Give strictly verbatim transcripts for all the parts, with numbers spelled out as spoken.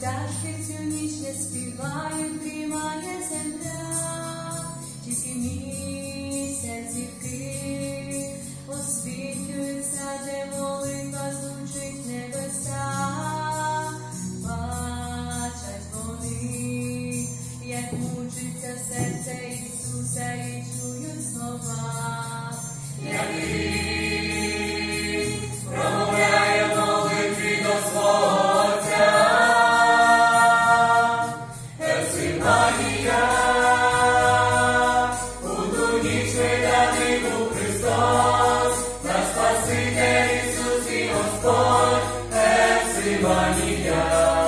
Пташки цю ніч не співають, дрімає земля, тільки місяць зірки освітлюються, де молитва звучить небеса. Бачать вони, як мучиться серце Ісуса, і чують слова. Який промовляє молитві до свого Отця. Евсиманія, у ту ніч виданий був Христос, наш Спаситель Ісус і Господь. Евсиманія,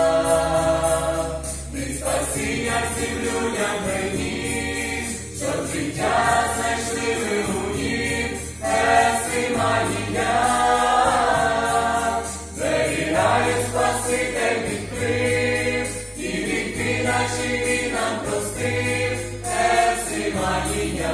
від спасіння всім людям приніс, щоб життя знайшли ви у нім. Евсиманія, двері раю Спаситель відкрив, і віки наші він нам простив. Евсиманія,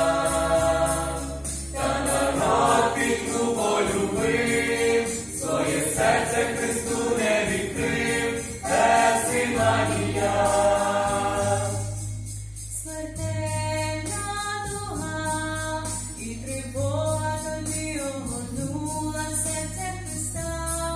та народ пітьму полюбив, своє серце Христу не відкрив. Евсиманія, смертельна дуга і тривога тобі огорнула серце Христа.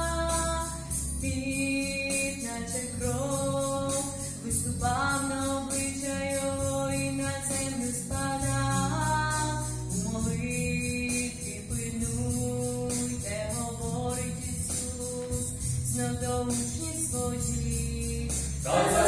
Під, наче кров, виступав на обличчя його і на землю спадав. У молитві пильнуйте, говорить Ісус, знов до учнів своїх.